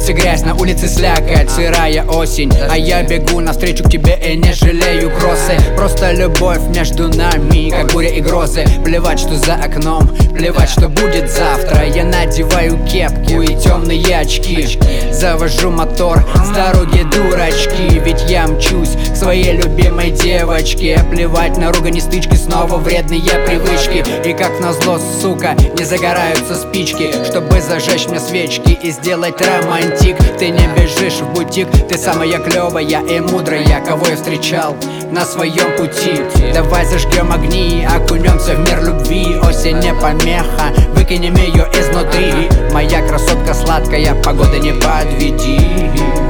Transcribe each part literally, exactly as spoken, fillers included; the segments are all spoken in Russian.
улице грязь, на улице слякоть, сырая осень, а я бегу навстречу к тебе и не жалею кроссы. Просто любовь между нами, как буря и грозы. Плевать, что за окном, плевать, что будет завтра. Я надеваю кепку и темные очки, завожу мотор с дороги, дурачки. Ведь я мчусь к своей любимой девочке. Плевать на ругань и стычки, снова вредные привычки. И как назло, сука, не загораются спички, чтобы зажечь мне свечки и сделать романтик. Ты не бежишь в бутик, ты самая клевая и мудрая, кого я встречал на своем пути. Давай зажгем огни, окунемся в мир любви. Осень не помеха, выкинем ее изнутри. Моя красотка сладкая, погода не подведи.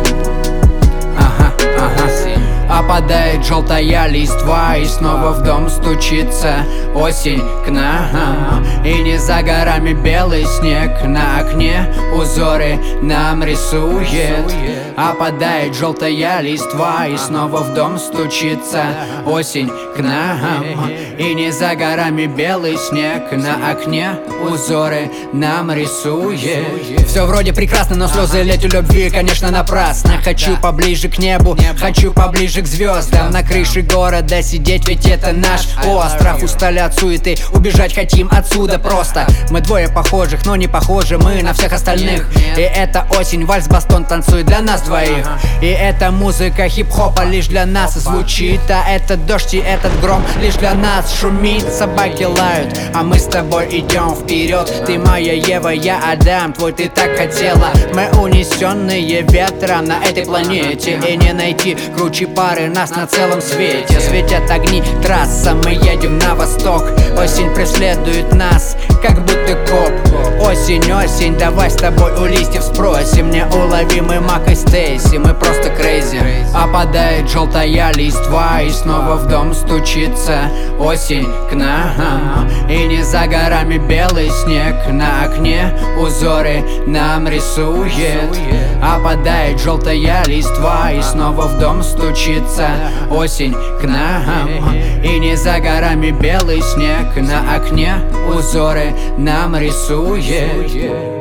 Ага, ага. Опадает желтая листва, и снова в дом стучится осень к нам. И не за горами белый снег, на окне узоры нам рисует. Опадает желтая листва, и снова в дом стучится осень к нам. И не за горами белый снег, на окне узоры нам рисует. Все вроде прекрасно, но слезы летят любви, конечно, напрасно. Хочу поближе к небу, хочу поближе к звездам. На крыше города сидеть, ведь это наш остров. Устали от суеты, убежать хотим отсюда просто. Мы двое похожих, но не похожи мы на всех остальных. И это осень, вальс-бастон танцует для нас двоих. И эта музыка хип-хопа лишь для нас звучит. А этот дождь и этот гром лишь для нас шумит. Собаки лают, а мы с тобой идем вперед. Ты моя Ева, я Адам, твой ты так хотела. Мы унесенные ветром на этой планете. И не найти круче пары нас на целом свете. Светят огни трасса, мы едем на восток. Осень преследует нас, как будто коп. Осень, осень, давай с тобой у листьев спросим. Неуловимый Мак и Стейси, мы просто крейзи. Опадает желтая листва, и снова в дом стучится осень к нам. И не за горами белый снег, на окне узоры нам рисует. Опадает желтая листва, и снова в дом стучится осень к нам. И не за горами белый снег, на окне узоры нам рисует.